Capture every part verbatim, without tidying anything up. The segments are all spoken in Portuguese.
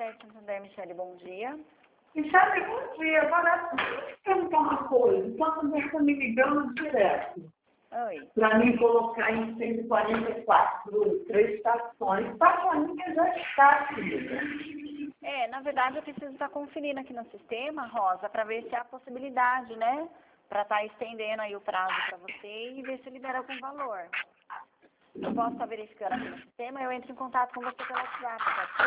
Crédito Santander, Michele, bom dia. Michele, bom dia. Agora, deixa eu te perguntar uma coisa. Então, você está me ligando direto. Oi. Para mim colocar em cento e quarenta e quatro prestações. Paixoninha já está, querida. É, na verdade eu preciso estar conferindo aqui no sistema, Rosa, para ver se há possibilidade, né? Para estar estendendo aí o prazo para você e ver se libera algum valor. Eu posso estar verificando aqui no sistema, eu entro em contato com você pelo WhatsApp,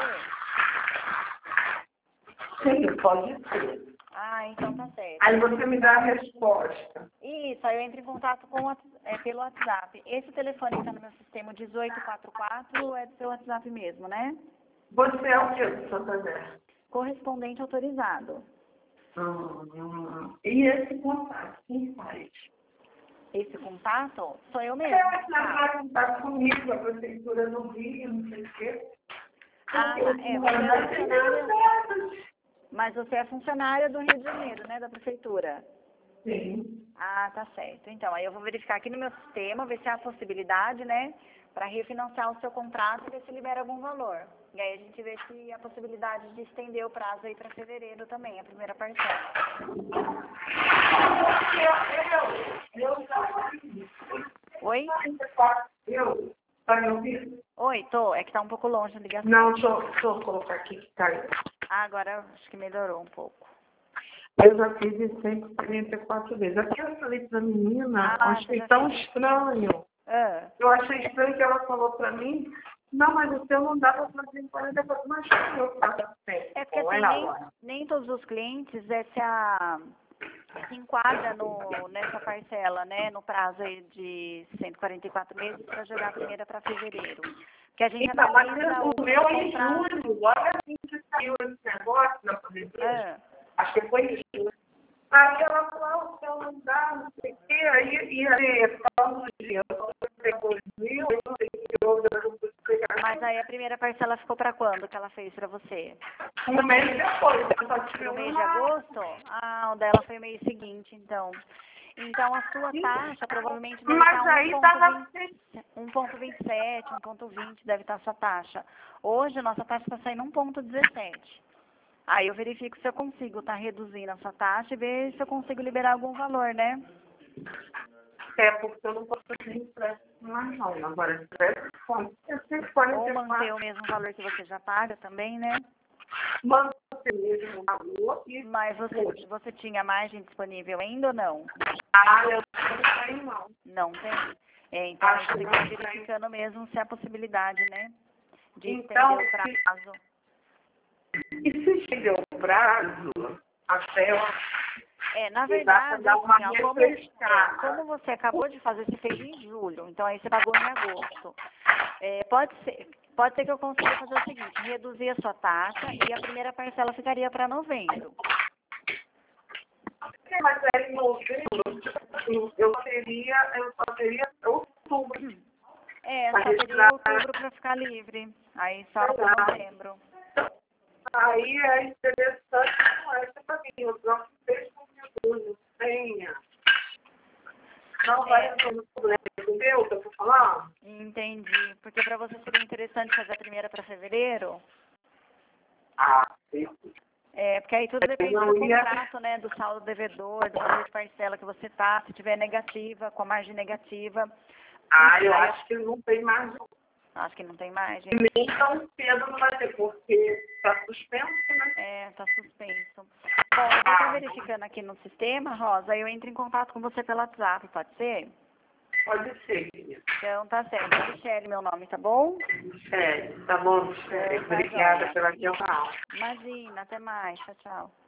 pode ser? Sim, pode ser. Ah, então tá certo. Aí você me dá a resposta. Isso, aí eu entro em contato com, o- é, pelo WhatsApp. Esse telefone que está no meu sistema, o dezoito quarenta e quatro, é do seu WhatsApp mesmo, né? Você é o que, do Santander? Correspondente autorizado. Hum, e esse contato, quem faz? Esse contato sou eu mesmo. Eu acho que ela vai contar comigo, a prefeitura do Rio, não sei o quê. Ah, Porque é, eu você é não funcionária, mas você é funcionária do Rio de Janeiro, né, da prefeitura? Sim. Ah, tá certo. Então, aí eu vou verificar aqui no meu sistema, ver se há possibilidade, né, para refinanciar o seu contrato e ver se libera algum valor. E aí a gente vê se há possibilidade de estender o prazo aí para fevereiro também, a primeira parcela. Eu, eu, eu, Oi? eu, tá me ouvindo? Oi, tô. É que tá um pouco longe a ligação. Não, deixa eu, deixa eu colocar aqui que caiu. Ah, agora acho que melhorou um pouco. Eu já fiz isso cento e quarenta e quatro vezes. Aqui eu falei pra menina, Ah, eu você achei já tão fez. estranho. Ah. Eu achei estranho que ela falou pra mim, não, mas o seu não dá pra fazer em quarenta e quatro, mas eu faço sempre. É porque assim, nem, nem todos os clientes é, se, a, se enquadra no, nessa parcela, né? No prazo aí de cento e quarenta e quatro meses para jogar a primeira para fevereiro. Que a gente Então, mas analisa o o meu é em contrato. julho, logo assim que saiu esse negócio na pandemia, Ah, acho que foi em julho. Aí ela falou, ah, o seu não dá, não sei o quê, aí, e aí, falando de dois mil, eu não sei o que houve, eu não pude pegar. mas aí a primeira parcela ficou para quando que ela fez para você? Um mês depois, eu só tive No mês de uma... agosto? Ah, o dela foi o mês seguinte, então. Então a sua taxa provavelmente deve Mas estar aí tava... um ponto vinte e sete, um ponto vinte deve estar a sua taxa. Hoje a nossa taxa está saindo um ponto dezessete. Aí eu verifico se eu consigo estar reduzindo essa taxa e ver se eu consigo liberar algum valor, né? É, porque eu não posso fazer empréstimo mais não. Agora, empréstimo, eu sei que pode Ou ser manter fácil. o mesmo valor que você já paga também, né? Manter mesmo na rua e... Mas você, você tinha margem disponível ainda ou não? Ah, eu não tenho não. Não tem? É, então Acho você que vai não tem. verificando mesmo se há possibilidade, né? De Então, estender o prazo. e se chega o prazo, até eu É, na e dá para verdade, dar uma assim, ó, como, é, refrescada. como você acabou de fazer, você fez em julho, então aí você pagou em agosto. É, pode ser, pode ser que eu consiga fazer o seguinte, reduzir a sua taxa e a primeira parcela ficaria para novembro. Mas é em novembro, eu teria, eu só teria outubro. É, Pra só teria retirar. outubro para ficar livre. Aí só para Exato. novembro. Aí é interessante, não é que para mim, eu não vejo com tenha. Não vai É. ter problema, entendeu o que eu tô falando? Entendi. Porque para você seria interessante fazer a primeira para fevereiro? Ah, sim. É, porque aí tudo depende não do ia- contrato, né? Do saldo devedor, do valor de parcela que você tá. Se tiver negativa, com a margem negativa. Ah, eu aí acho que não tem mais. Acho que não tem margem. Nem tão cedo não vai ter, porque está suspenso, né? É, tá suspenso. Bom, eu vou estar verificando aqui no sistema, Rosa, aí eu entro em contato com você pelo WhatsApp, pode ser? Pode ser, querida. Então tá certo. Michele, meu nome, tá bom? Sério, tá bom, Michele. Então, tá Obrigada joia. pela atenção. Imagina, até mais. Tchau, tchau.